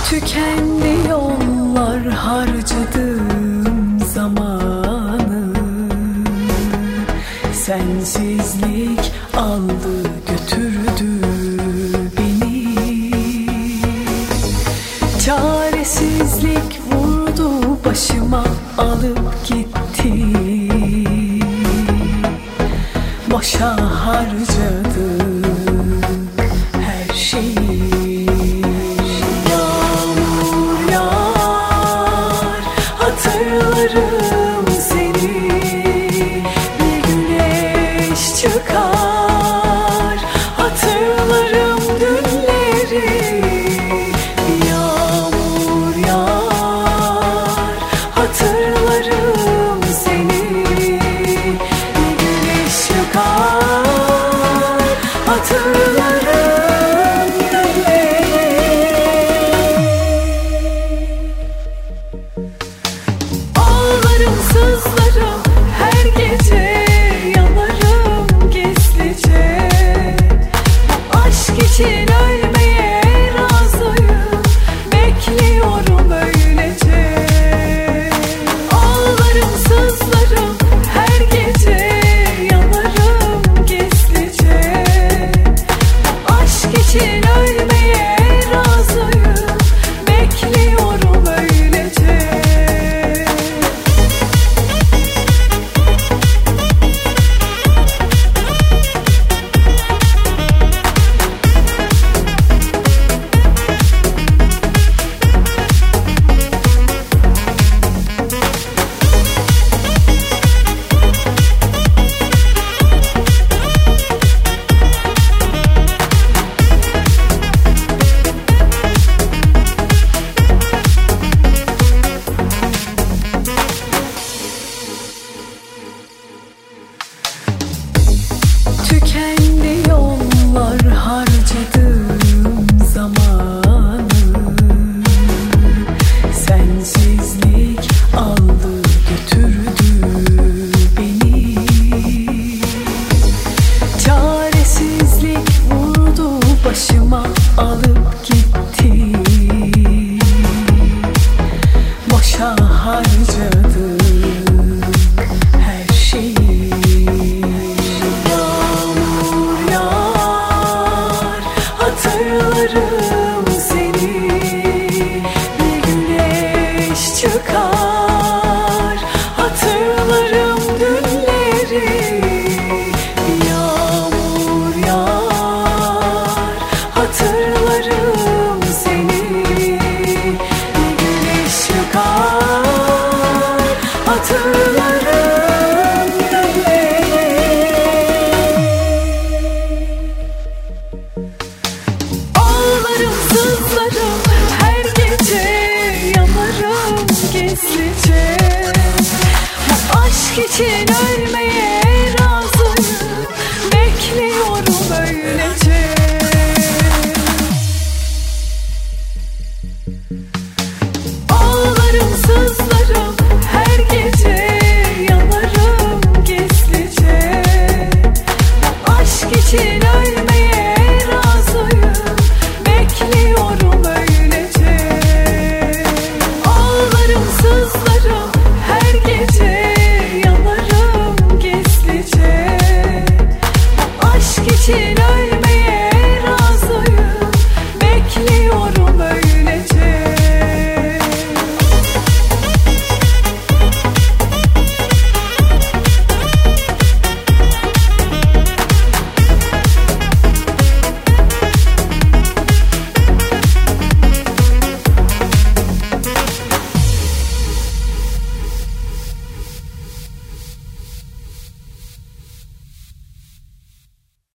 Tükendi yollar harcadım zamanı, sensizlik aldı götürdü beni. Çaresizlik vurdu başıma alıp gitti. Boşa harcadım her şeyi. Hatırlarım seni, bir güneş çıkar. Hatırlarım günleri, bir yağmur yağar. Hatırlarım seni, bir güneş çıkar. Hatırlarım günleri. Ağlarım, sızlarım, her gece yanarım gizlice. Aşk için ölmeye razıyım, bekliyorum öylece. Ağlarım, sızlarım, her gece yanarım gizlice. Aşk için ölmeye razıyım, bekliyorum öylece. Tükendi yollar harcadım zamanı, sensizlik aldı götürdü beni. Çaresizlik vurdu başıma alıp gitti. Boşa harcadım her şeyi. Hatırlarım seni, bir güneş çıkar. Hatırlarım günleri, bir yağmur yağar. Hatırlarım seni, bir güneş çıkar. Hatırlarım günleri. Ağlarım, sızlarım, her gece yanarım gizlice. Bu aşk için ölmeye razıyım, bekliyorum öylece. Ağlarım, sızlarım, her gece yanarım gizlice. Bu aşk için ölmeye